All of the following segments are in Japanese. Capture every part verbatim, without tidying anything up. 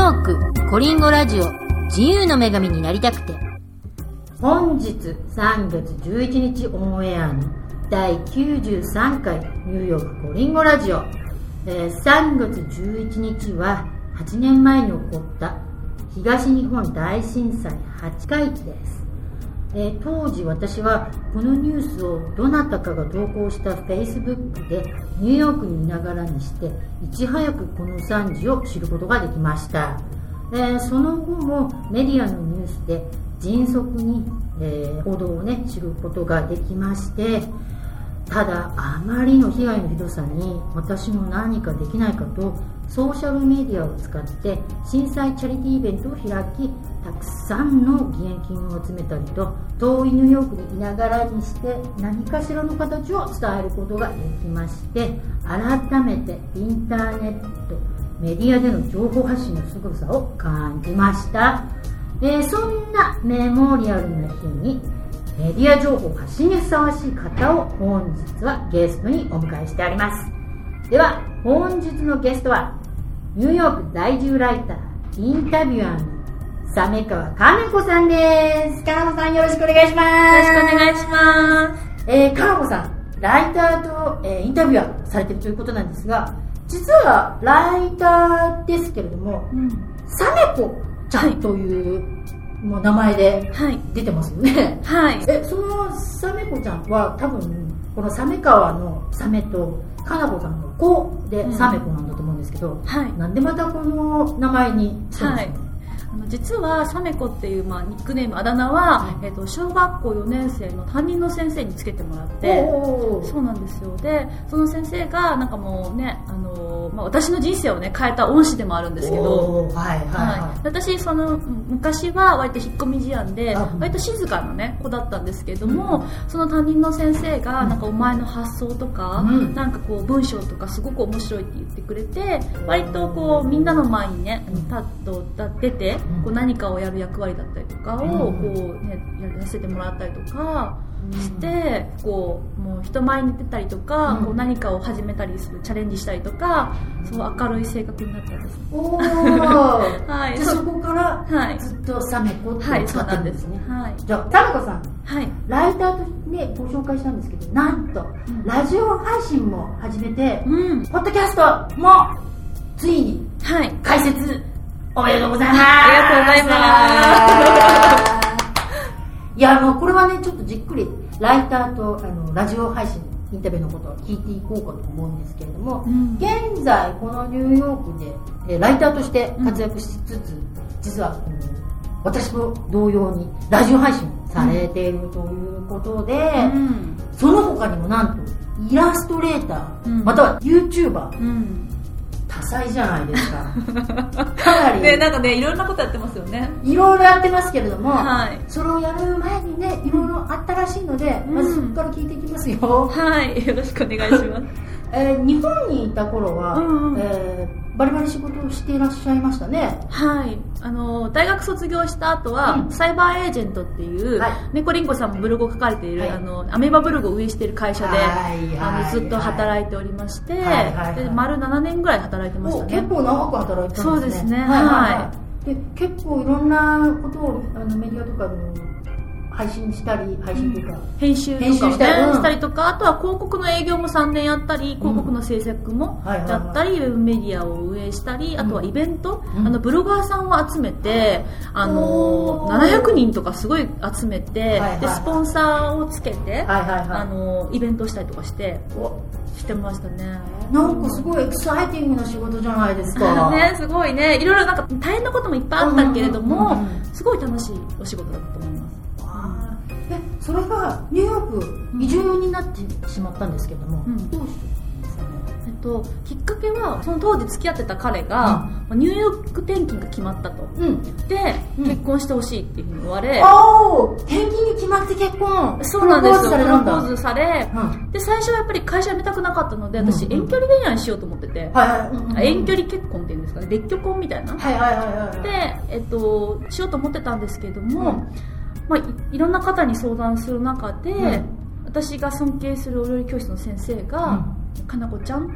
ヨークコリンゴラジオ自由の女神になりたくて、本日さんがつじゅういちにちオンエアのだいきゅうじゅうさんかいニューヨークコリンゴラジオ、えー、さんがつじゅういちにちははちねんまえに起こった東日本大震災はちかいきです。えー、当時私はこのニュースをどなたかが投稿した Facebook でニューヨークにいながらにしていち早くこの惨事を知ることができました。えー、その後もメディアのニュースで迅速に、えー、報道をね知ることができまして、ただあまりの被害のひどさに私も何かできないかとソーシャルメディアを使って震災チャリティーイベントを開き、たくさんの義援金を集めたりと遠いニューヨークにいながらにして何かしらの形を伝えることができまして、改めてインターネットメディアでの情報発信の凄さを感じました。えー、そんなメモリアルな日にメディア情報発信にふさわしい方を本日はゲストにお迎えしてあります。では本日のゲストはニューヨーク在住ライターインタビュアーの鮫川かな子さんです。かな子さんよろしくお願いします。 よろしくお願いします。 えー、かな子さんライターと、えー、インタビュアーされているということなんですが、実はライターですけれども、うん、さめこちゃんという、はい、もう名前で出てますよね。 はい。 え、そのさめこちゃんは多分この鮫川のサメとかなこさんの子でさめこなんだと思うんですけど、うん、はい、なんでまたこの名前にしたんですかね。はい、 あの実はさめこっていう、まあ、ニックネームあだ名は、うん、えー、と小学校よねんせいの担任の先生につけてもらって、そうなんですよ。でその先生がなんかもうね、あのーまあ、私の人生をね変えた恩師でもあるんですけど、はいはいはいはい、私その昔は割と引っ込み思案で割と静かな、ね、子だったんですけれども、うん、その担任の先生がなんかお前の発想とか、うん、なんかこう文章とかすごく面白いって言ってくれて、割とこうみんなの前にねパッと出てこう何かをやる役割だったりとかをこう、ね、やらせてもらったりとかして、こうもう人前に出たりとか、こう何かを始めたりするチャレンジしたりとか、そう明るい性格になったんです。 おー、はい、じゃあそこからずっとさめこって使ってるんですね。はい、じゃあさめこさん、はい、ライターとしてご紹介したんですけど、なんと、うん、ラジオ配信も始めて、うん、ポッドキャストもついに開設、はい、おめでとうございます。 ありがとうございます。 いや、もうこれはねちょっとじっくりライターとあのラジオ配信インタビューのことを聞いていこうかと思うんですけれども、うん、現在このニューヨークで、えー、ライターとして活躍しつつ、うん、実は、うん、私と同様にラジオ配信されているということで、うん、その他にもなんとイラストレーター、うん、または YouTuber、うん、多彩じゃないですか。かなりね、なんかねいろんなことやってますよね。 いろいろやってますけれども、はい、それをやる前にねいろいろあったらしいので、うん、まずそこから聞いていきますよ。 はい、よろしくお願いします。 えー、日本にいた頃は、うんうん、えー、バリバリ仕事をしていらっしゃいましたね。 はい、あの大学卒業した後は、うん、サイバーエージェントっていう、はい、猫りんごさんもブログを書かれている、はい、あのアメーバブログを運営している会社で、はいはい、あのずっと働いておりまして、はいはいはい、で丸ななねんぐらい働いてましたね。 結構長く働いてたんですね。そうですね、はいはいはい、で結構いろんなことをあのメディアとかでも配信したり、配信というか、うん、 編集とかを、ね、した, うん、したりとか、あとは広告の営業もさんねんやったり、広告の制作もやったり、うん、ウェブメディアを運営したり、あとはイベント、うん、あのブロガーさんを集めて、あのななひゃくにんとかすごい集めて、はいはい、でスポンサーをつけて、はいはいはい、あのイベントしたりとかしてしてましたね。 なんかすごいエキサイティングな仕事じゃないですか。 ね、すごいね、いろいろなんか大変なこともいっぱいあったけれども、うんうんうん、すごい楽しいお仕事だったと思います。 え、それがニューヨーク移住になってしまったんですけども、うん、どうしてですかね。 えっと、きっかけはその当時付き合ってた彼が、うん、ニューヨーク転勤が決まったと、うん、で、うん、結婚してほしいっていうふうに言われ、 おー、転勤に決まって結婚、 そうなんですよ、プロポーズされ、うん、で最初はやっぱり会社辞めたくなかったので、私、うん、遠距離恋愛しようと思ってて、はいはい、うん、遠距離結婚っていうんですかね、別居婚みたいな、はいはいはいはい、で、えっと、しようと思ってたんですけれども、うん、まあ、い, いろんな方に相談する中で、うん、私が尊敬するお料理教室の先生が、うん、かなこちゃんって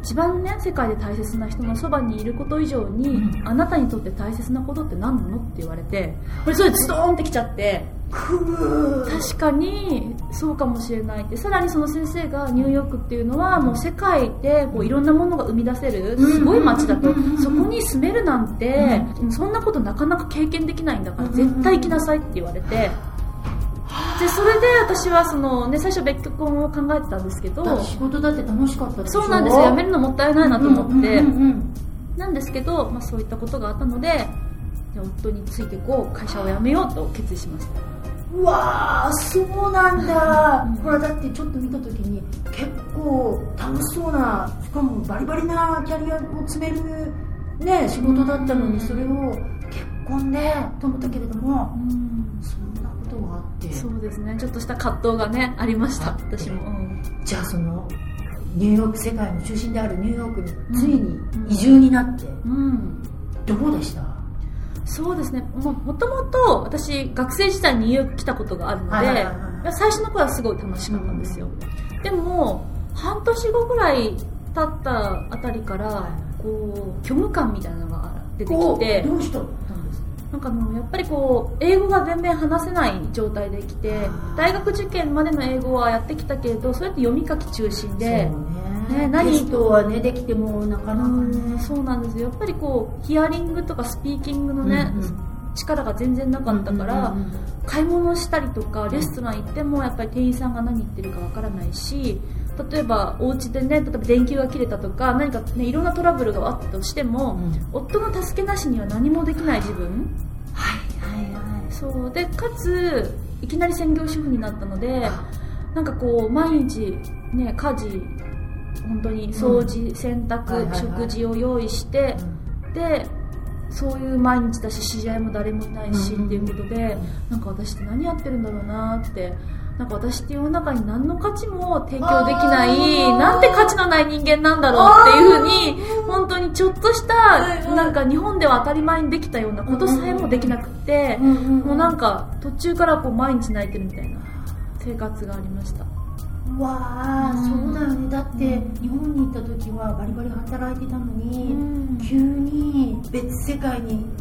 一番ね世界で大切な人のそばにいること以上に、うん、あなたにとって大切なことって何なのって言われて、これそれズドーンってきちゃって、確かにそうかもしれないって。さらにその先生がニューヨークっていうのはもう世界でこういろんなものが生み出せるすごい街だと、そこに住めるなんてそんなことなかなか経験できないんだから絶対行きなさいって言われて、でそれで私はその、ね、最初別居婚を考えてたんですけど、 仕事だって楽しかったでしょ。 そうなんですよ、辞めるのもったいないなと思って、なんですけど、まあ、そういったことがあったので夫についてこう会社を辞めようと決意しました。 うわー、そうなんだ、うん、ほらだってちょっと見た時に結構楽しそうな、しかもバリバリなキャリアを詰める、ね、仕事だったのに、それを結婚でと思ったけれども、うん、そんなことがあって。 そうですね、ちょっとした葛藤がねありました、私も、うん、 じゃあそのニューヨーク、世界の中心であるニューヨークについに移住になって、うんうん、どうでした？ そうですね、も, もともと私学生時代にニューヨーク来たことがあるので、はいはいはいはい、最初の頃はすごい楽しかったんですよ、うん、でも半年後ぐらい経ったあたりからこう虚無感みたいなのが出てきて、 どうしたんですか？ なんかもうやっぱりこう英語が全然話せない状態で来て、大学受験までの英語はやってきたけれど、それって読み書き中心で、 ね、何テストはねできてもなかなかね、 そうなんですよ。やっぱりこうヒアリングとかスピーキングのね、うんうん、力が全然なかったから、うんうんうん、買い物したりとかレストラン行ってもやっぱり店員さんが何言ってるかわからないし、例えばお家でね、例えば電球が切れたとか何かねいろんなトラブルがあったとしても、うん、夫の助けなしには何もできない自分、はいはいはい、そうでかついきなり専業主婦になったので、なんかこう毎日ね家事本当に掃除、うん、洗濯、はいはいはい、食事を用意して、うん、でそういう毎日だし知り合いも誰もいないし、うん、っていうことで、なんか私って何やってるんだろうなって、なんか私って世の中に何の価値も提供できない、なんて価値のない人間なんだろうっていうふうに、本当にちょっとしたなんか日本では当たり前にできたようなことさえもできなくって、もうなんか途中からこう毎日泣いてるみたいな生活がありました。 わあ、うん、そうだよね。だって、うん、日本に行った時はバリバリ働いてたのに、うん、急に別世界に行って、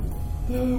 うん、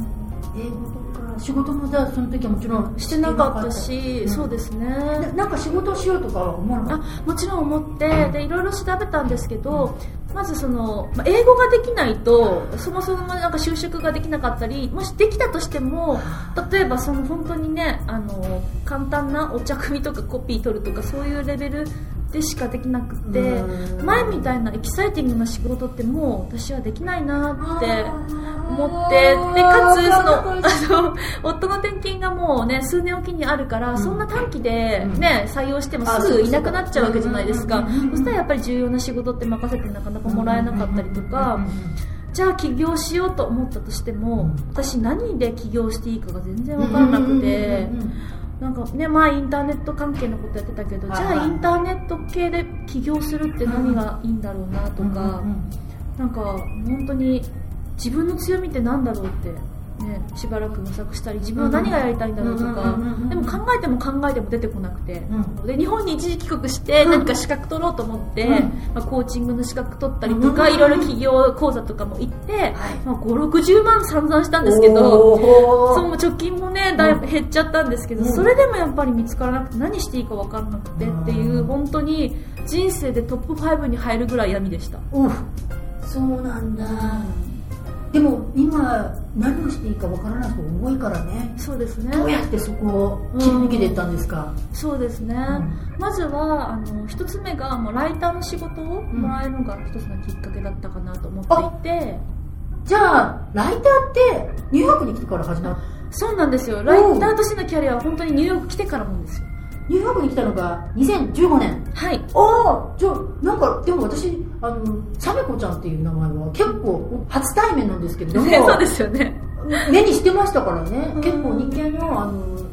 英語とか仕事もだその時はもちろんしてなかったし、うん、そうですね。 な, なんか仕事をしようとかは思わなかった？ あ、もちろん思って、でいろいろ調べたんですけど、まずその、まあ、英語ができないとそもそもなんか就職ができなかったり、もしできたとしても例えばその本当にね、あの簡単なお茶組みとかコピー取るとかそういうレベルでしかできなくて、前みたいなエキサイティングな仕事ってもう私はできないなって思って、でかつそのあの夫の転勤がもうね数年おきにあるから、うん、そんな短期でね採用してもすぐいなくなっちゃうわけじゃないですか。そしたらやっぱり重要な仕事って任せてなかなかもらえなかったりとか、じゃあ起業しようと思ったとしても、私何で起業していいかが全然分からなくて、なんかね、まあインターネット関係のことやってたけど、じゃあインターネット系で起業するって何がいいんだろうなとか、なんか本当に自分の強みって何だろうってね、しばらく模索したり、自分は何がやりたいんだろうとか、でも考えても考えても出てこなくて、うん、で日本に一時帰国して何か資格取ろうと思って、うんまあ、コーチングの資格取ったりとか、うん、いろいろ企業講座とかも行って、はいまあ、ご、ろくじゅうまん散々したんですけど、そうも貯金もねだいぶ減っちゃったんですけど、うん、それでもやっぱり見つからなくて何していいか分からなくてっていう、うん、本当に人生でトップファイブに入るぐらい闇でした。 うん、そうなんだ、でも今何をしていいかわからない人多いからね。 そうですね。 どうやってそこを切り抜けていったんですか？ うん、そうですね、うん、まずはあの一つ目がもうライターの仕事をもらえるのが一つのきっかけだったかなと思っていて、うん、 じゃあライターってニューヨークに来てから始まった？ そうなんですよ。ライターとしてのキャリアは本当にニューヨーク来てからなんですよ。 ニューヨークに来たのがにせんじゅうごねん。 はい。 ああ、じゃあなんかでも私あのサメコちゃんっていう名前は結構初対面なんですけれども、 そうですよね。 目にしてましたからね。結構日系のあの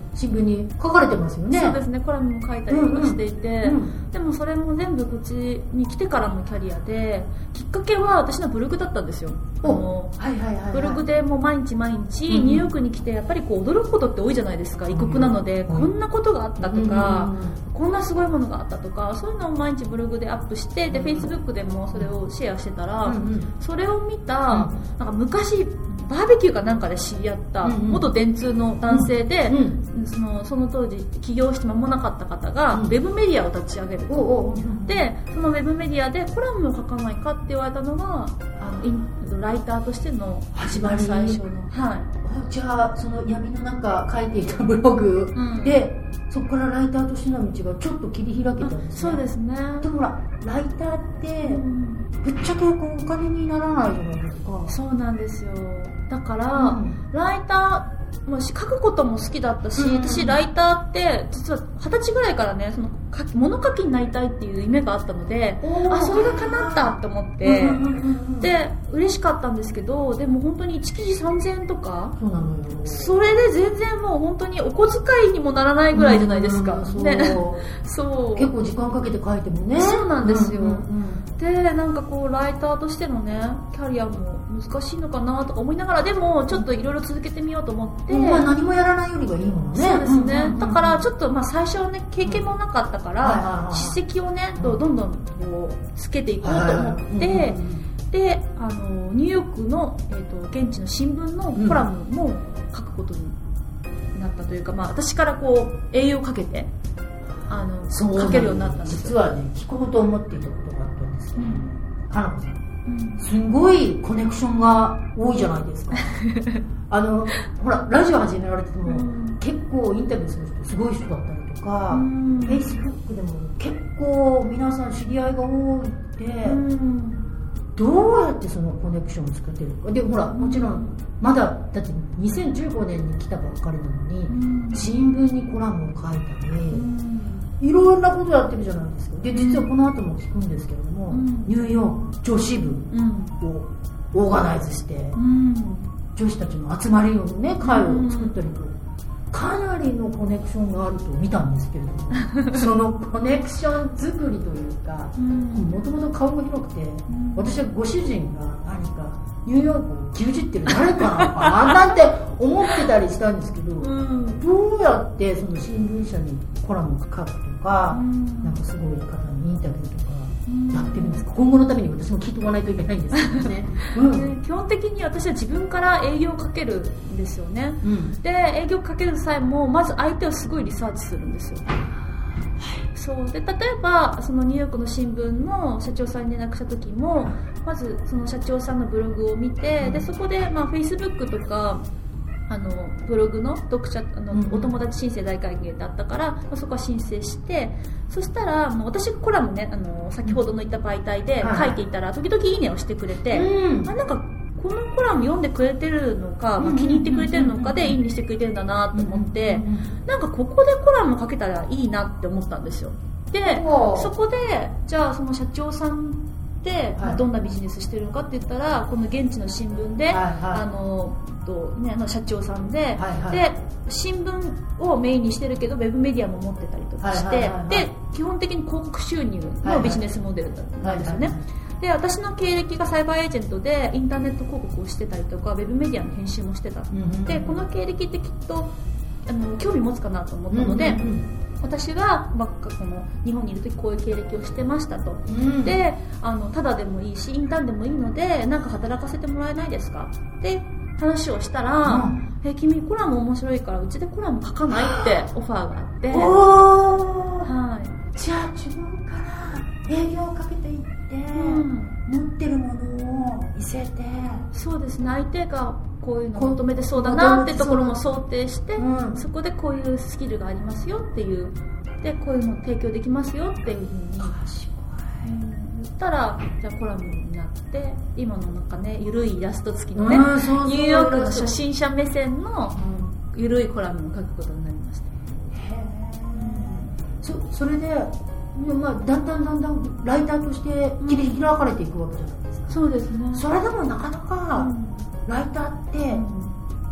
新聞に書かれてますよね。 そうですね、コラムも書いたりとかしていて、うんうん、でもそれも全部こっちに来てからのキャリアで、きっかけは私のブログだったんですよ。あの、はいはいはいはい、ブログでもう毎日毎日ニューヨークに来てやっぱりこう驚くことって多いじゃないですか、異国なので、うん、こんなことがあったとか、うん、こんなすごいものがあったとか、そういうのを毎日ブログでアップして、で Facebook でもそれをシェアしてたら、うんうん、それを見た、うん、なんか昔バーベキューかなんかで知り合った元電通の男性で、うんうん、その、その当時起業して間もなかった方がウェブメディアを立ち上げる、うん、でそのウェブメディアでコラムを書かないかって言われたのがあのインライターとしての一番最初の、はい、 じゃあその闇の中書いていたブログで、うん、そこからライターとしての道がちょっと切り開けたんですね。 そうですね。 でもほらライターって、うん、ぶっちゃけお金にならないじゃないですか。 そうなんですよ。だから、うん、ライターもう書くことも好きだったし、うん、私ライターって実は二十歳ぐらいからね、その物書きになりたいっていう夢があったので、あ、それが叶ったって思って、うん、で嬉しかったんですけど、でも本当にいち記事さんぜんえんとか、そうなのよ。それで全然もう本当にお小遣いにもならないぐらいじゃないですか、うん、ね、そう結構時間かけて書いてもね。 そうなんですよ、うんうんうん、でなんかこうライターとしてのねキャリアも難しいのかなとか思いながら、でもちょっといろいろ続けてみようと思って、 まあ、何もやらないよりはいいもんね。 そうですね、うんうんうん、だからちょっとまあ最初はね経験もなかったから、うん、実績をねどんどんこうつけていこうと思って、うんうんうん、であのニューヨークの、えーと、現地の新聞のコラムも書くことになったというか、まあ、私からこう栄養をかけてあの書けるようになったんですよ。実はね聞こうと思っていたことがあったんですけど、うん、かなこさん、うん、すごいコネクションが多いじゃないですかあのほらラジオ始められても、うん、結構インタビューする人すごい人だったりとか、うん、Facebook でも結構皆さん知り合いが多いって、うん、どうやってそのコネクションを作ってるか。でほらもちろんまだだってにせんじゅうごねんに来たばっかりなのに、うん、新聞にコラムを書いたり、うんいろんなことやってるじゃないですか。で実はこの後も聞くんですけれども、うん、ニューヨーク女子部をオーガナイズして、うん、女子たちの集まりのね会を作ったりと、かなりのコネクションがあると見たんですけれどもそのコネクション作りというか、もともと顔が広くて、うん、私はご主人が何かニューヨークを牛耳ってる誰かなのかななんて思ってたりしたんですけど、うん、どうやってその新聞社にコラムを書くとか、うん、なんかすごい方にインタビューとかやってるんですか。今後のために私も聞いておかないといけないんですけどね、うん、 基本的に私は自分から営業をかけるんですよね、うん、で営業をかける際もまず相手をすごいリサーチするんですよ。そうで例えばそのニューヨークの新聞の社長さんに連絡した時も、まずその社長さんのブログを見て、でそこでまあ Facebook とかあのブログの読者あの、うん、お友達申請大歓迎だったから、まあ、そこは申請して、そしたらもう私がコラムねあの先ほどの言った媒体で書いていたら、時々いいねをしてくれて、うん、あなんかこのコラム読んでくれてるのか、まあ、気に入ってくれてるのかでいいねしてくれてるんだなと思って、なんかここでコラム書けたらいいなって思ったんですよ。でそこでじゃあその社長さんでどんなビジネスしてるのかって言ったら、この現地の新聞で、はいはい、あのとね、あの社長さんで、はいはい、で新聞をメインにしてるけどウェブメディアも持ってたりとかして、はいはいはいはい、で基本的に広告収入のビジネスモデルなんですよね、はいはいはい、で私の経歴がサイバーエージェントでインターネット広告をしてたりとかウェブメディアの編集もしてた、うんうん、でこの経歴ってきっとあの興味持つかなと思ったので、うんうんうん、私が、まあ、この日本にいる時こういう経歴をしてましたと、うん、であのただでもいいしインターンでもいいのでなんか働かせてもらえないですかって話をしたら、うん、え君コラム面白いからうちでコラム書かないってオファーがあって、 はい、じゃあ自分から営業をかけていって、うん、持ってるものを見せて、 そうですね、相手がこういうのを求めてそうだなってところも想定して、うん、そこでこういうスキルがありますよっていうでこういうのを提供できますよっていうふうに言ったら、じゃあコラムになって今のなんかねゆるいイラスト付きのね、うん、そうそうニューヨークの初心者目線のゆるいコラムを書くことになりました。へー、うん、そ, それで、まあ、だんだんだんだんライターとして切り開かれていくわけじゃないですか、 うん、そうですね。 それでもなかなか、うん、ライターって、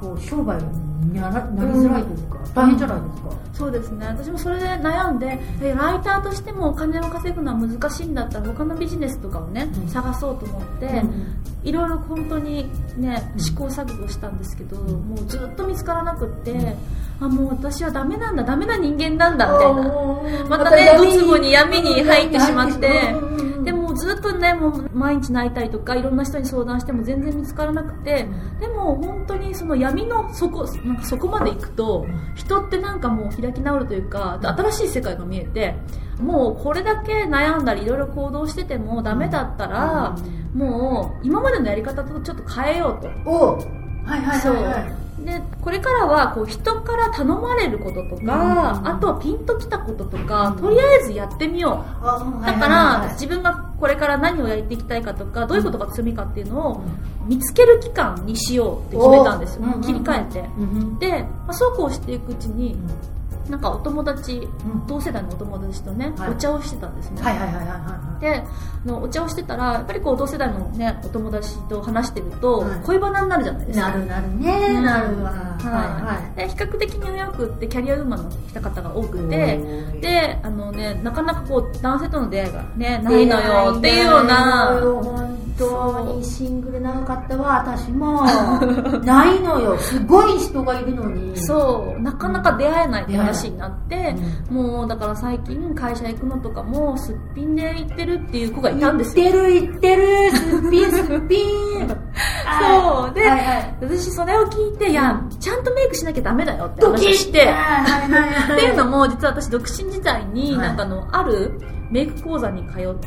こう商売になりづらいというか、うん、大変じゃないですか、 うん、そうですね。私もそれで悩んで、えライターとしてもお金を稼ぐのは難しいんだったら他のビジネスとかをね、うん、探そうと思って、うん、いろいろ本当にね試行錯誤したんですけど、うん、もうずっと見つからなくって、うんあもう私はダメなんだダメな人間なんだみたいなまたねドツボに闇に入ってしまってでもずっとねもう毎日泣いたりとかいろんな人に相談しても全然見つからなくてでも本当にその闇の底なんかそこまで行くと人ってなんかもう開き直るというか新しい世界が見えてもうこれだけ悩んだりいろいろ行動しててもダメだったらもう今までのやり方とちょっと変えようとおはいはいはいはいでこれからはこう人から頼まれることとか、うん、あとはピンときたこととか、うん、とりあえずやってみようだから、はいはいはい、自分がこれから何をやっていきたいかとかどういうことが強みかっていうのを見つける期間にしようって決めたんですよ、うん、切り替えて、うん、で、まあ、そうこうしていくうちに、うん、なんかお友達、うん、同世代のお友達とね、はい、お茶をしてたんですね、はいはいはいはいはい、でのお茶をしてたらやっぱりこう同世代の、ね、お友達と話してると、はい、恋バナになるじゃないですかなるなるね、うん、なるわ、はいはい、で比較的ニューヨークってキャリアウーマンの来た方が多くてであの、ね、なかなかこう男性との出会いが、ね、ないのよっていうような本当にシングル長かったわ私もないのよすごい人がいるのにそうなかなか出会えないって話になって、うん、もうだから最近会社行くのとかもすっぴんで行ってるっていう子がいたんですよ行ってる行ってるすっぴんすっぴんそうで、はいはい、私それを聞いていやちゃんとメイクしなきゃダメだよって話をしてっていうのも実は私独身時代になんかのあるメイク講座に通って、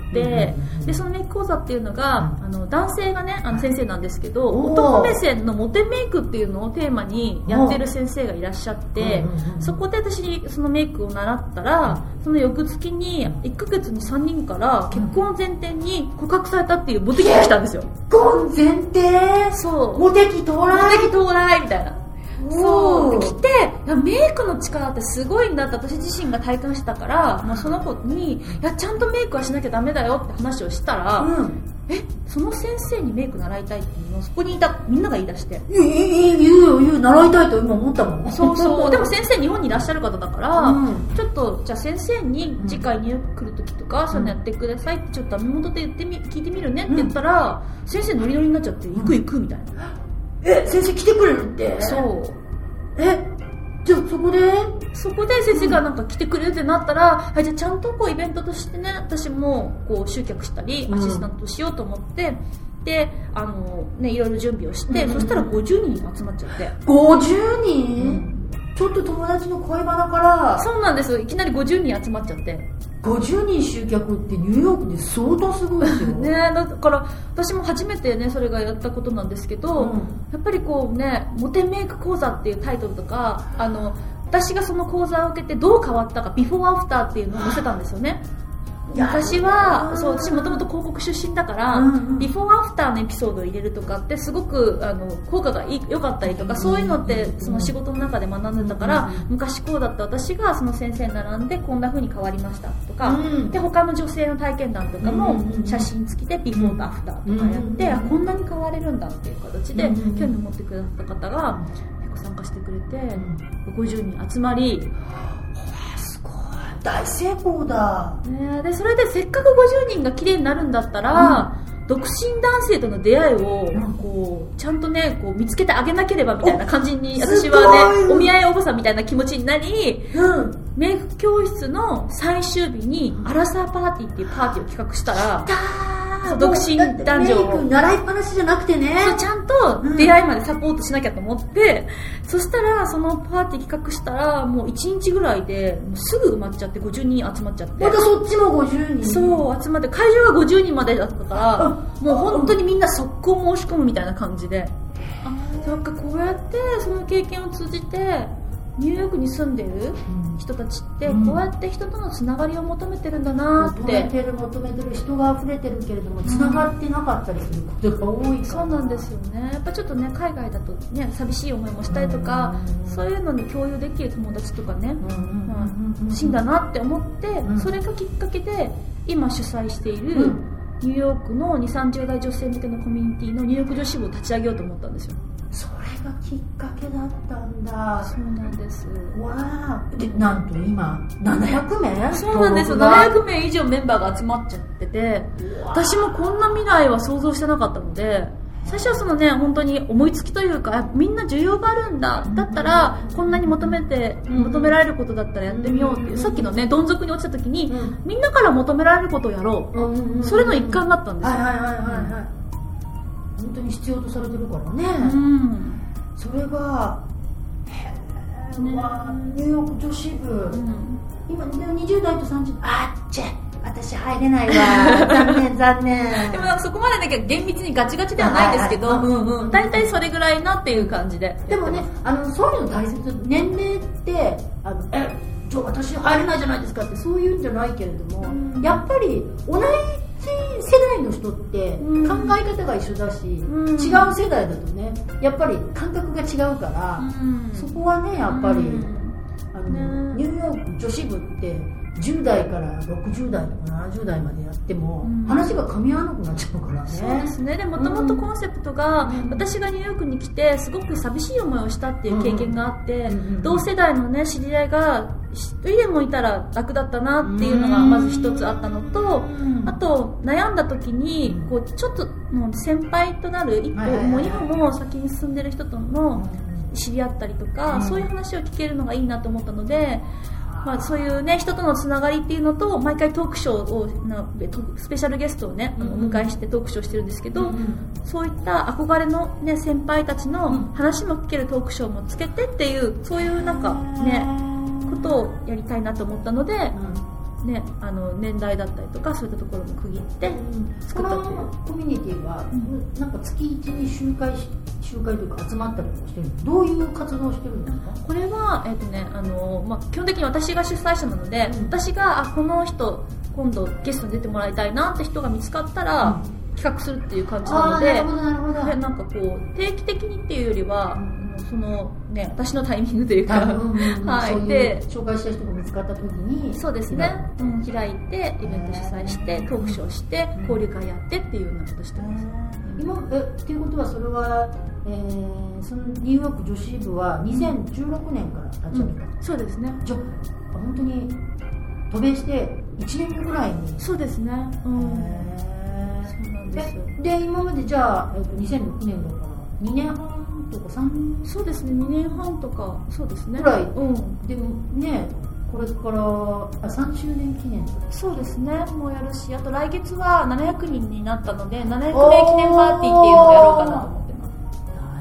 うん、でそのメイク講座っていうのが、うん、あの男性がねあの先生なんですけど男目線のモテメイクっていうのをテーマにやってる先生がいらっしゃってそこで私そのメイクを習ったらその翌月にいっかげつにさんにんから結婚を前提に告白されたっていうモテ期が来たんですよ。 結婚前提そうモテ期到来モテ期到来みたいなそうで来てメイクの力ってすごいんだって私自身が体感したから、まあ、その子にいやちゃんとメイクはしなきゃダメだよって話をしたら、うん、えその先生にメイク習いたいっていうのをそこにいたみんなが言い出して言う言うよ言う習いたいと今思ったもんそうそうでも先生日本にいらっしゃる方だから、うん、ちょっとじゃあ先生に次回ニューヨーク来る時とか、うん、そういうのやってくださいってちょっと網元で言ってみ聞いてみるねって言ったら、うん、先生ノリノリになっちゃって行く行くみたいな、 え先生来てくれるってそうえじゃあそこでそこで先生がなんか来てくれるってなったら、うん、はい、じゃあちゃんとこうイベントとしてね私もこう集客したりアシスタントしようと思って、うん、であのねいろいろ準備をして、うん、そしたらごじゅうにん集まっちゃってごじゅうにん、うん、ちょっと友達の恋バナからそうなんですよいきなりごじゅうにん集まっちゃってごじゅうにん集客ってニューヨークで相当すごいですよねだから私も初めてねそれがやったことなんですけど、うん、やっぱりこうねモテメイク講座っていうタイトルとかあの私がその講座を受けてどう変わったかビフォーアフターっていうのを載せたんですよね私はそう私もともと広告出身だから、うんうん、ビフォーアフターのエピソードを入れるとかってすごくあの効果が良かったりとかそういうのってその仕事の中で学んでたから、うん、昔こうだった私がその先生に並んでこんな風に変わりましたとか、うん、で他の女性の体験談とかも写真付きでビフォーとアフターとかやって、うん、こんなに変われるんだっていう形で、うん、興味を持ってくださった方が結構参加してくれて、うん、ごじゅうにん集まり大成功だ、 ね、でそれでせっかくごじゅうにんが綺麗になるんだったら、うん、独身男性との出会いをこうちゃんとねこう見つけてあげなければみたいな感じに私はねお見合いおばさんみたいな気持ちになり、うん、メイク教室の最終日にアラサーパーティーっていうパーティーを企画したら独身男女をメイク習いっぱなしじゃなくてねちゃんと出会いまでサポートしなきゃと思って、うん、そしたらそのパーティー企画したらもういちにちぐらいでもうすぐ埋まっちゃってごじゅうにん集まっちゃってまたそっちもごじゅうにんそう集まって会場がごじゅうにんまでだったからもう本当にみんな速攻申し込むみたいな感じでなんかこうやってその経験を通じてニューヨークに住んでる人たちってこうやって人とのつながりを求めてるんだなって、 求めてる求めてる人が溢れてるけれどもつながってなかったりすることが多いから、うん、 そうなんですよねやっぱちょっとね海外だとね寂しい思いもしたりとか、うん、そういうのに共有できる友達とかね、うん、まあ、欲しいんだなって思って、うん、それがきっかけで今主催している、うんニューヨークのにじゅう、さんじゅう代女性向けのコミュニティのニューヨーク女子部を立ち上げようと思ったんですよ。 それがきっかけだったんだ。 そうなんです。 わあ。で、なんと今ななひゃくめい。 そうなんですよ。ななひゃくめい以上メンバーが集まっちゃってて、私もこんな未来は想像してなかったので、最初はそのね、本当に思いつきというか、みんな需要があるんだ、だったらこんなに求めて求められることだったらやってみようっていう、さっきのね、どん底に落ちた時に、みんなから求められることをやろう、それの一環だったんですよ。 はいはいはいはい、本当に必要とされてるからね、うん、それがへー、ね、ニューヨーク女子部、うん、今にじゅう代とさんじゅう代、あっちゃ私入れないわ残念残念でもなんかそこまでだけ厳密にガチガチではないですけど、大体それぐらいなっていう感じで。 でもね、あのそういうの大切。年齢ってあのえちょ私入れないじゃないですかってそういうんじゃないけれども、うん、やっぱり同じ世代の人って考え方が一緒だし、うん、違う世代だとねやっぱり感覚が違うから、うん、そこはねやっぱり、うん、あのニューヨーク女子部ってじゅう代からろくじゅう代とかななじゅう代までやっても、うん、話が噛み合わなくなっちゃうからね。 そうですね。でもともとコンセプトが、うん、私がニューヨークに来てすごく寂しい思いをしたっていう経験があって、うん、同世代のね知り合いが一人でもいたら楽だったなっていうのがまず一つあったのと、うん、あと悩んだ時にこうちょっともう先輩となる一歩、はいはいはい、もうに歩も先に進んでる人との知り合ったりとか、うん、そういう話を聞けるのがいいなと思ったので、まあ、そういうね人とのつながりっていうのと毎回トークショーをなスペシャルゲストをね、うん、お迎えしてトークショーしてるんですけど、うん、そういった憧れの、ね、先輩たちの話も聞けるトークショーもつけてっていうそういうなんかねことをやりたいなと思ったので、うんね、あの年代だったりとかそういったところも区切って作ったという、うん、このコミュニティは、うん、なんか月いちに集会し集会というか集まったりもしてるの？どういう活動をしてるんですか？ これは、えーとねあのまあ、基本的に私が主催者なので、うん、私があこの人今度ゲストに出てもらいたいなって人が見つかったら、うん、企画するっていう感じなので、 なるほどなるほど。 でなんかこう定期的にっていうよりは、うんそのね、私のタイミングというか、 うんうんうんはい、で紹介した人が見つかった時にそうですね、うん、開いてイベント主催してトークショーして交流会やってっていうようなことしてます。 今えっていうことはそれは、えー、そのニューヨーク女子部はにせんじゅうろくねんから立ち上げた、 うん、そうですね。 じゃ本当に渡米していちねんごぐらいに。 そうですね、うん、へそうなんですよ。 で今までじゃあ、えー、とにせんろくねんだからにねんはんとかさんそうですねにねんはんとかそうですねぐらい、うん、でもねこれからあさんしゅうねん記念そうですねもうやるしあと来月はななひゃくにんになったのでななひゃくめい記念パーティーっていうのをやろうかなと思ってます。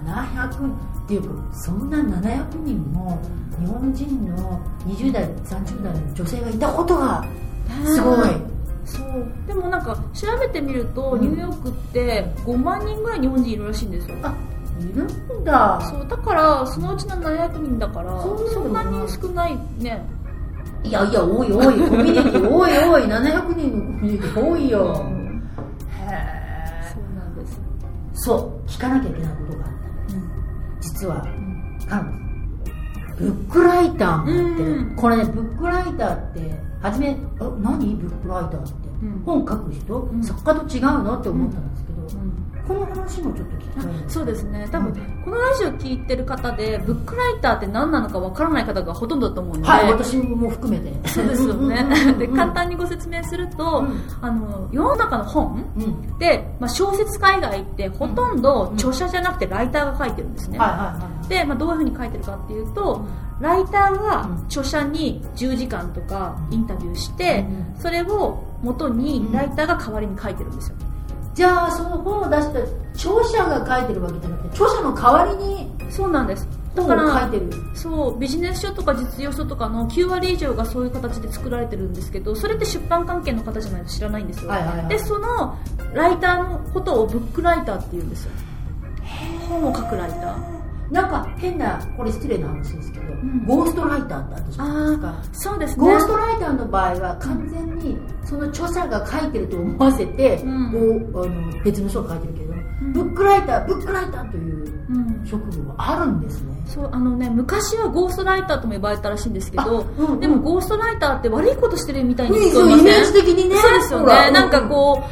ななひゃくっていうかそんなななひゃくにんも日本人のにじゅう代さんじゅう代の女性がいたことがすごい。 そうでもなんか調べてみると、うん、ニューヨークってごまんにんぐらい日本人いるらしいんですよ。 あいるんだ。 そうだからそのうちのななひゃくにんだからそんなに少ないね。 いやいや多い多いコミュニティ多い多いななひゃくにんのコミュニティ多いよ、うん、へえそうなんです。 そう聞かなきゃいけないことがあった、うん、実は、うん、彼女ブックライターもやってる、うん、これねブックライターって初め何ブックライターって、うん、本書く人、うん、作家と違うのって思ったんですけど、うんこの話もちょっと聞きたい。 そうですね多分、うん、このラジオ聞いてる方でブックライターって何なのかわからない方がほとんどだと思うので、 はい私も含めてそうですよねで簡単にご説明すると、うん、あの世の中の本、うん、で、まあ、小説海外ってほとんど著者じゃなくてライターが書いてるんですね、うんはいはいはい、で、まあ、どういうふうに書いてるかっていうと、うん、ライターが著者にじゅうじかんとかインタビューして、うん、それを元にライターが代わりに書いてるんですよ。 じゃあその本を出した著者が書いてるわけじゃなくて著者の代わりにそうなんです。 だから書いてるそうビジネス書とか実用書とかのきゅうわり以上がそういう形で作られてるんですけどそれって出版関係の方じゃないと知らないんですよ、はいはいはい、でそのライターのことをブックライターって言うんですよ。本を書くライターなんか変なこれ失礼な話ですけど、うん、ゴーストライターってあったじゃないですか。 そうですね。 ゴーストライターの場合は完全にその著者が書いてると思わせて、うん、こうあの別の人が書いてるけど、うん、ブックライターブックライターという職業があるんですね、 うん、そうあのね昔はゴーストライターとも呼ばれたらしいんですけど、うんうん、でもゴーストライターって悪いことしてるみたいに聞こえません？ イメージ的にね。 そうですよね。なんかこう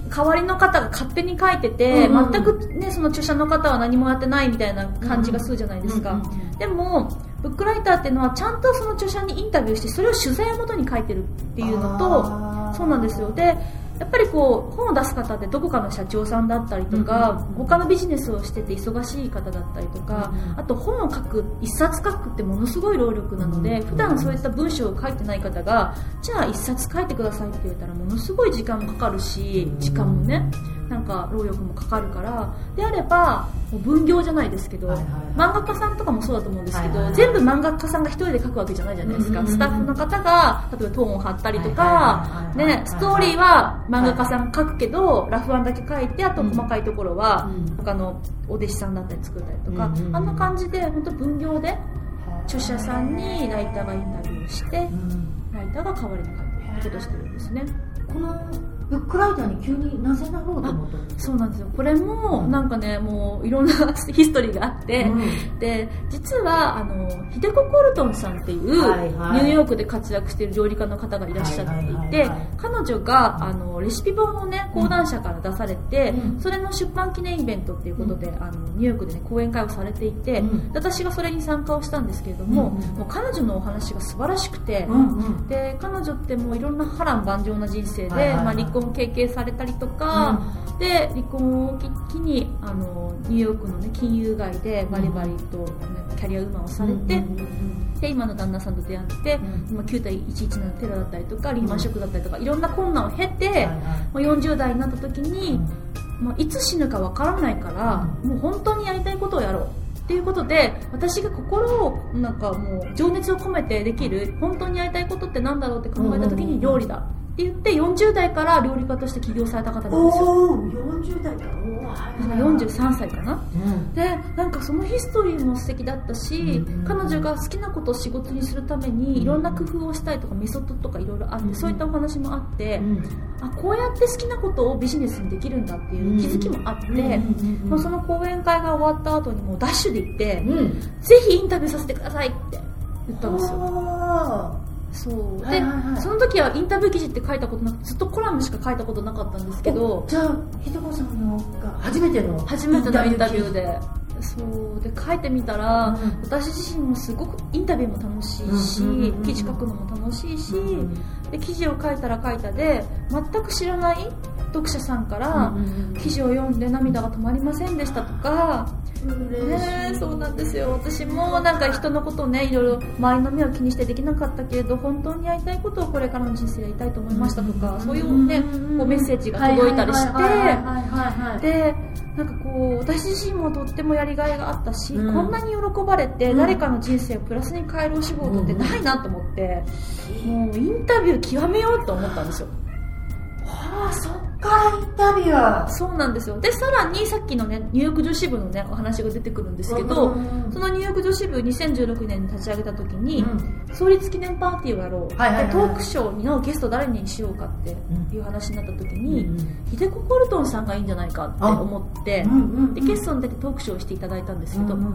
代わりの方が勝手に書いてて、うんうん、全くねその著者の方は何もやってないみたいな感じがするじゃないですか、うんうんうん、でもブックライターっていうのはちゃんとその著者にインタビューしてそれを取材をもとに書いてるっていうのと、そうなんですよ。でやっぱりこう本を出す方ってどこかの社長さんだったりとか、うんうんうん、他のビジネスをしてて忙しい方だったりとか、うんうん、あと本を書く一冊書くってものすごい労力なので、うんうん、普段そういった文章を書いてない方がじゃあ一冊書いてくださいって言ったらものすごい時間もかかるし、時間もねなんか労力もかかるから、であればもう分業じゃないですけど、はいはいはい、漫画家さんとかもそうだと思うんですけど、はいはいはい、全部漫画家さんが一人で書くわけじゃないじゃないですか、うんうんうん、スタッフの方が例えばトーンを貼ったりとか、ね、ストーリーは漫画家さんが書くけどラフ案だけ書いて、あと細かいところは他のお弟子さんだったり作ったりとか、うんうんうん、あんな感じで本当分業で著者さんにライターがインタビューして、うん、ライターが代わりに書いてることをしてるんですね。 このブックライターに急になぜなろうと思ったんですか？ そうなんですよ。これもなんかね、もういろんなヒストリーがあって、うん、で実はあのヒデコ・コルトンさんっていう、はいはい、ニューヨークで活躍している料理家の方がいらっしゃっていて、はいはいはいはい、彼女があのレシピ本をね講談社から出されて、うん、それの出版記念イベントっていうことで、うん、あのニューヨークで、ね、講演会をされていて、うん、私がそれに参加をしたんですけれども、うん、もう彼女のお話が素晴らしくて、うんうん、で彼女ってもういろんな波乱万丈な人生で、はいはいはい、まあ、離婚経験されたりとか、うん、で離婚を機にあのニューヨークの、ね、金融街でバリバリと、ね、キャリアウーマンをされて、うんうんうん、で今の旦那さんと出会って、うん、今きゅうたいいちいちななテロだったりとかリーマンショックだったりとかいろんな困難を経て、はいはい、もうよんじゅう代になった時に、うん、もういつ死ぬかわからないから、うん、もう本当にやりたいことをやろうっていうことで、私が心をなんかもう情熱を込めてできる本当にやりたいことってなんだろうって考えた時に料理だって言ってよんじゅう代から料理家として起業された方なんですよ。 おー、よんじゅう代か。 今よんじゅうさんさいかな、うん、でなんかそのヒストリーも素敵だったし、うん、彼女が好きなことを仕事にするためにいろんな工夫をしたいとかメソッドとかいろいろあって、うん、そういったお話もあって、うん、あこうやって好きなことをビジネスにできるんだっていう気づきもあって、うん、もうその講演会が終わった後にもうダッシュで行って、うん、ぜひインタビューさせてくださいって言ったんですよ。そうで、はいはいはい、その時はインタビュー記事って書いたことなくずっとコラムしか書いたことなかったんですけど、 じゃあひでこさんのが初めての初めてのインタビューでそうで書いてみたら、うん、私自身もすごくインタビューも楽しいし、うんうんうんうん、記事書くのも楽しいし、うん、で記事を書いたら書いたで全く知らない読者さんから、うんうんうん、記事を読んで涙が止まりませんでしたとか、ね、そうなんですよ。私もなんか人のことをねいろいろ周りの目を気にしてできなかったけれど本当にやりたいことをこれからの人生やりたいと思いましたとか、うん、そういうねこうメッセージが届いたりしてでなんかこう私自身もとってもやりがいがあったし、うん、こんなに喜ばれて誰かの人生をプラスに変えるお仕事ってないなと思って、うん、もうインタビュー極めようと思ったんですよ。 はあ、そっか、インタビュー。 そうなんですよ。でさらにさっきのねニューヨーク女子部のねお話が出てくるんですけど、うん、そのニューヨーク女子部にせんじゅうろくねんに立ち上げた時に、うん、創立記念パーティーをやろう、はいはいはいはい、でトークショーのゲスト誰にしようかっていう話になった時に、うん、ヒデコ・コルトンさんがいいんじゃないかって思って、うんうんうん、でゲストに出てトークショーをしていただいたんですけど、うんうんうん、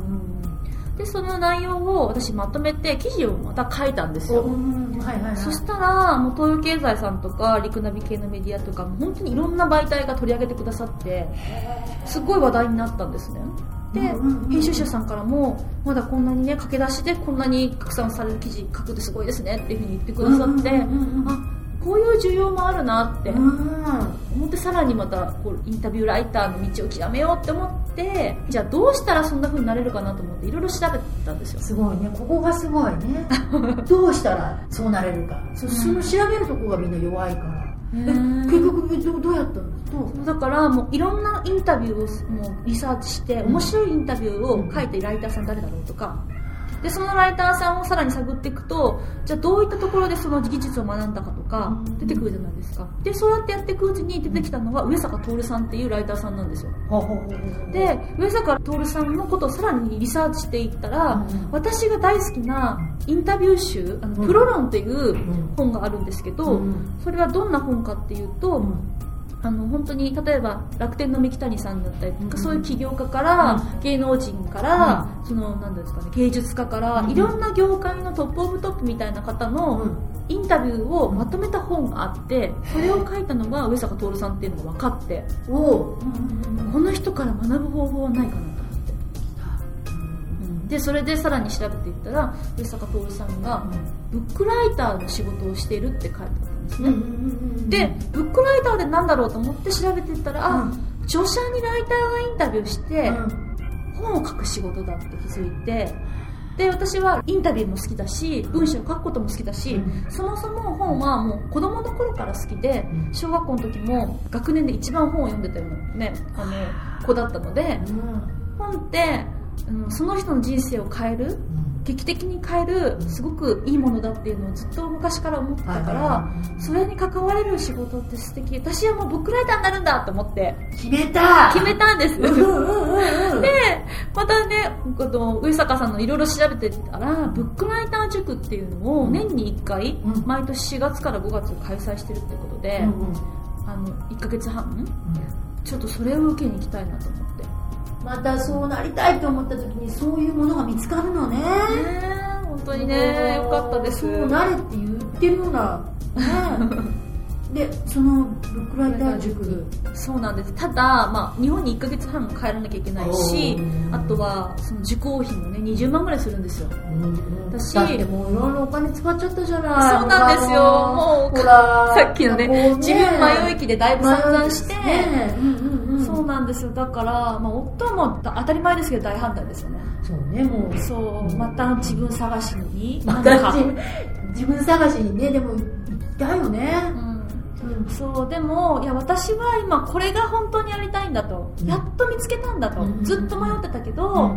でその内容を私まとめて記事をまた書いたんですよ、うんはいはいはい、そしたらもう東洋経済さんとかリクナビ系のメディアとかも本当にいろんな媒体が取り上げてくださってすごい話題になったんですね。で、うんうんうん、編集者さんからもまだこんなにね駆け出しでこんなに拡散される記事書くってすごいですねっていう風に言ってくださって、うんうんうんうん、あこういう需要もあるなって思ってさらにまたこうインタビューライターの道を極めようって思ってじゃあどうしたらそんな風になれるかなと思っていろいろ調べたんですよ。 すごいね、ここがすごいねどうしたらそうなれるか、うん、そ, その調べるとこがみんな弱いからえ結局 ど, どうやったんですか？ だからもういろんなインタビューをもうリサーチして面白いインタビューを書いてライターさん誰だろうとかでそのライターさんをさらに探っていくとじゃあどういったところでその技術を学んだかとか出てくるじゃないですか。でそうやってやっていくうちに出てきたのが上坂徹さんっていうライターさんなんですよ。で上坂徹さんのことをさらにリサーチしていったら私が大好きなインタビュー集あのプロ論っていう本があるんですけどそれはどんな本かっていうとあの本当に例えば楽天の三木谷さんだったりとか、うん、そういう起業家から、うん、芸能人から、うん、そのなんですかね芸術家から、うん、いろんな業界のトップオブトップみたいな方のインタビューをまとめた本があって、それを書いたのが上坂徹さんっていうのが分かって、お、うんうん、この人から学ぶ方法はないかなと思って、うん、でそれでさらに調べていったら上坂徹さんがブックライターの仕事をしているって書いてあったんですね、うんうんうんうん、でブックライターで何だろうと思って調べていったら、うん、あ、著者にライターがインタビューして、うん、本を書く仕事だって気づいて、で私はインタビューも好きだし文章を書くことも好きだし、うん、そもそも本はもう子供の頃から好きで、うん、小学校の時も学年で一番本を読んでたような、ね、あの子だったので、うん、本って、うん、その人の人生を変える、うん、劇的に変えるすごくいいものだっていうのをずっと昔から思ってたから、それに関われる仕事って素敵、私はもうブックライターになるんだと思って決めた決めたんですでまたね、上坂さんのいろいろ調べてたらブックライター塾っていうのを年にいっかい、うん、毎年しがつからごがつ開催してるってことで、うんうん、あのいっかげつはん、うん、ちょっとそれを受けに行きたいなと思って、 またそうなりたいと思った時にそういうものが見つかるのね。ね、 本当にね、よかったです。 そうなれって言ってるような、ねでそのブックライター塾、 そうなんです。ただ、まあ、日本にいっかげつはん帰らなきゃいけないし、あとはその受講費もねにじゅうまんぐらいするんですよ。 私だってもういろいろお金使っちゃったじゃない。 そうなんですよ。もうさっきのね、ね、自分迷い期でだいぶ散々して、ね、うんうんうん、そうなんですよ。だから、まあ、夫も当たり前ですけど大反対ですよね。 そうね、もうそうまた自分探しにまた自分探しにね、でも行ったよね、うんうん、そうでもいや私は今これが本当にやりたいんだと、うん、やっと見つけたんだと、うん、ずっと迷ってたけど、うん、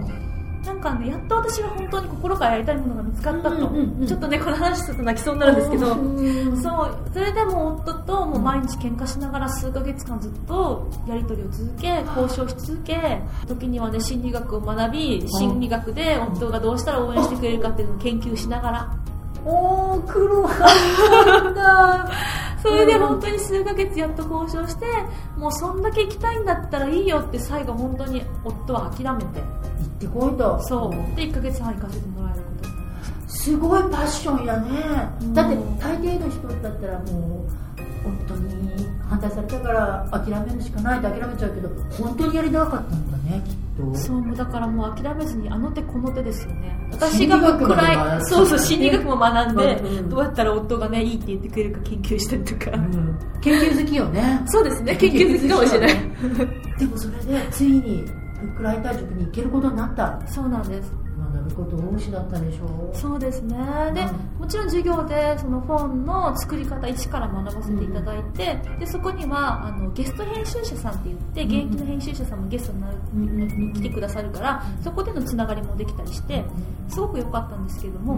なんかねやっと私が本当に心からやりたいものが見つかったと、うんうんうん、ちょっとねこの話すると泣きそうになるんですけど、うん、そうそれでも夫ともう毎日喧嘩しながら数ヶ月間ずっとやり取りを続け交渉し続け、時にはね心理学を学び、心理学で夫がどうしたら応援してくれるかっていうのを研究しながら、 おー苦労があるんだそれで本当に数ヶ月やっと交渉して、もうそんだけ行きたいんだったらいいよって最後本当に夫は諦めて行ってこいと。 そうでいっかげつはん行かせてもらえることになりました。 すごいパッションやね、うん、だって大抵の人だったらもう夫に反対されたから諦めるしかないと諦めちゃうけど、本当にやりたかったんだねきっと。 そうだからもう諦めずにあの手この手ですよね。私が僕くらいそうそう心理学も学んで、うん、どうやったら夫がねいいって言ってくれるか研究したりとか、うん、 研究好きよね。 そうですね、研究好きかもしれないでもそれでついにブックライター塾に行けることになった。 そうなんです。 学ぶこと多しだったでしょう。 そうですね。で、うん、もちろん授業でその本の作り方一から学ばせていただいて、うん、でそこにはあのゲスト編集者さんって言って、うん、現役の編集者さんもゲストになる、うん、に来てくださるから、うん、そこでのつながりもできたりしてすごく良かったんですけれども、うん、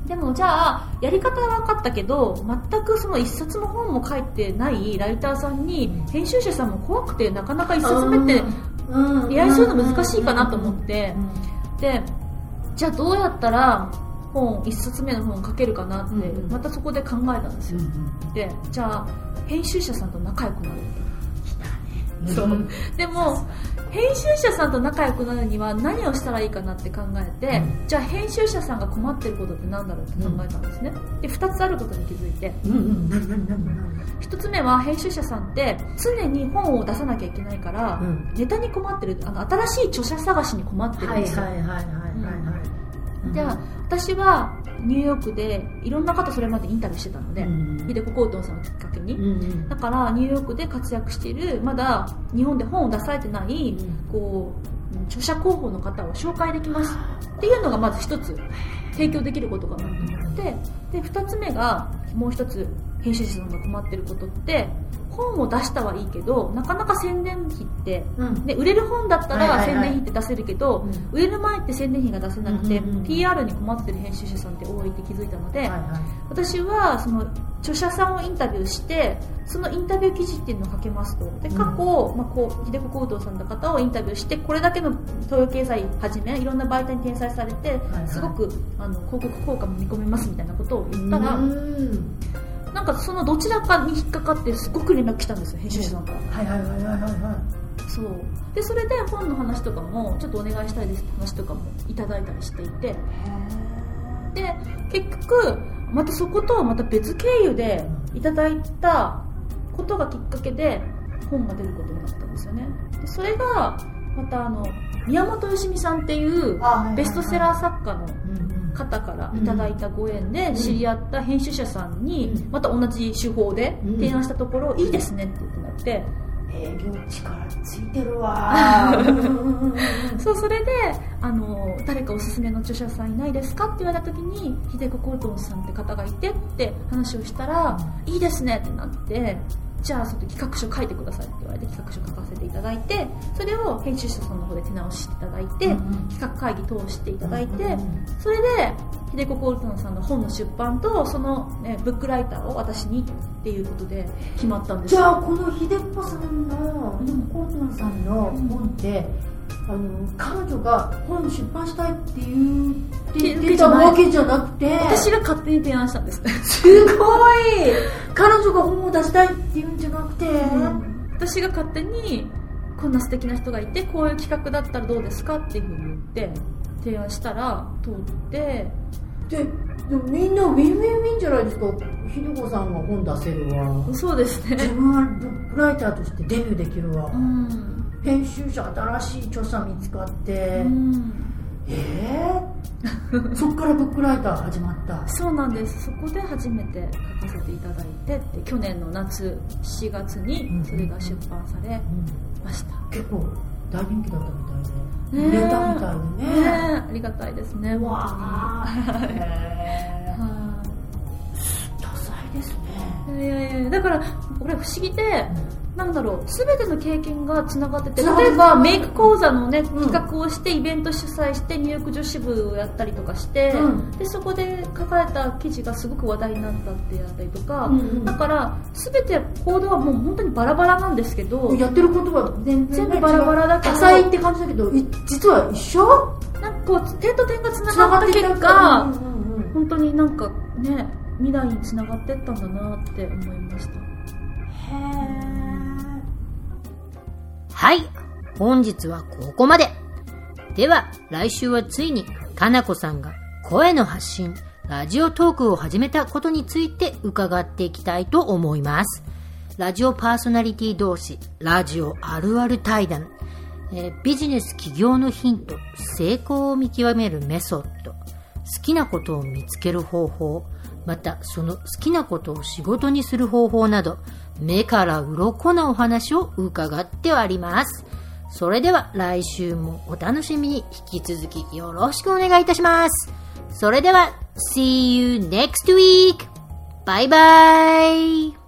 でもじゃあやり方は分かったけど全くその一冊の本も書いてないライターさんに編集者さんも怖くてなかなか一冊目ってやりそういうの難しいかなと思って、でじゃあどうやったら本一冊目の本を書けるかなって、うんうん、またそこで考えたんですよ、うんうん、でじゃあ編集者さんと仲良くなると、そう、うん、でも編集者さんと仲良くなるには何をしたらいいかなって考えて、うん、じゃあ編集者さんが困ってることって何だろうって考えたんですね、うん、でふたつあることに気づいて、うんうん、ひとつめは編集者さんって常に本を出さなきゃいけないから、うん、ネタに困ってる、あの新しい著者探しに困ってるんですよ。はいはいはいはいはい、うん、じゃあ私はニューヨークでいろんな方それまでインタビューしてたので、うん、ヒデコ・コートンさんをきっかけに、うん、だからニューヨークで活躍しているまだ日本で本を出されてない、うん、こう著者候補の方を紹介できますっていうのがまず一つ提供できることがなって、で二つ目がもう一つ編集者さんが困ってることって、本を出したはいいけどなかなか宣伝費って、うん、で売れる本だったら宣伝費って出せるけど、はいはいはい、売れる前って宣伝費が出せなくて、うんうんうん、ピーアール に困ってる編集者さんって多いって気づいたので、はいはい、私はその著者さんをインタビューしてそのインタビュー記事っていうのを書けますと、で過去、うんまあ、こう秀子行動さんの方をインタビューしてこれだけの東洋経済はじめいろんな媒体に転載されて、はいはい、すごくあの広告効果も見込めますみたいなことを言ったら、うんなんかそのどちらかに引っかかってすごく連絡来たんですよ、編集者さんから。はいはいはいはいはいそうでそれで本の話とかもちょっとお願いしたいですって話とかもいただいたりしていて、で結局またそことまた別経由でいただいたことがきっかけで本が出ることになったんですよね。でそれがまたあの宮本よしみさんっていうベストセラー作家の方からいただいたご縁で知り合った編集者さんにまた同じ手法で提案したところ、いいですねって言ってなって、 営業力ついてるわそう、それであの誰かおすすめの著者さんいないですかって言われた時に秀子コルトンさんって方がいてって話をしたら、いいですねってなって、じゃあその企画書書いてくださいって言われて企画書書かせていただいて、それを編集者さんの方で手直ししていただいて、うん、企画会議通していただいて、うん、それで秀子コールトンさんの本の出版とその、ね、ブックライターを私にっていうことで決まったんですよ。 じゃあこの秀子さんの、秀子コールトンさんの本って、うん、あの彼女が本出版したいって言って言ってたわけじゃなくて、 私が勝手に提案したんですすごい彼女が本を出したいっていうんじゃなくて、うん、 私が勝手にこんな素敵な人がいてこういう企画だったらどうですかっていうふうに言って提案したら通って、 ででもみんなウィンウィンウィンじゃないですか。秀子さんが本出せるわ、 そうですね、 自分はブックライターとしてデビューできるわ、 うん、 編集者新しい著者見つかって、うん、えー、そっからブックライター始まったそうなんです。そこで初めて書かせていただいてって去年の夏しがつにそれが出版されました、うんうん、 結構大人気だったみたいで、ね、売れたみたいで ね, ねありがたいですね。 わーへー多彩ですね。 いやいやだからこれ不思議で、うん、なんだろう、全ての経験がつながってて、例えばメイク講座の、ね、うん、企画をしてイベント主催して入浴女子部をやったりとかして、うん、でそこで書かれた記事がすごく話題になったってやったりとか、うんうん、だから全て行動はもう本当にバラバラなんですけど、 やってることは全然、ね、 全部バラバラだけど多彩って感じだけど実は一緒、 なんかこう点と点がつながった結果、うんうんうん、本当になんかね未来につながってったんだなって思いました。へー。 はい、本日はここまで。では来週はついにかなこさんが声の発信ラジオトークを始めたことについて伺っていきたいと思います。ラジオパーソナリティ同士ラジオあるある対談、えー、ビジネス起業のヒント、成功を見極めるメソッド、好きなことを見つける方法、またその好きなことを仕事にする方法など目から鱗なお話を伺っております。それでは来週もお楽しみに引き続きよろしくお願いいたします。それでは See you next week! バイバイ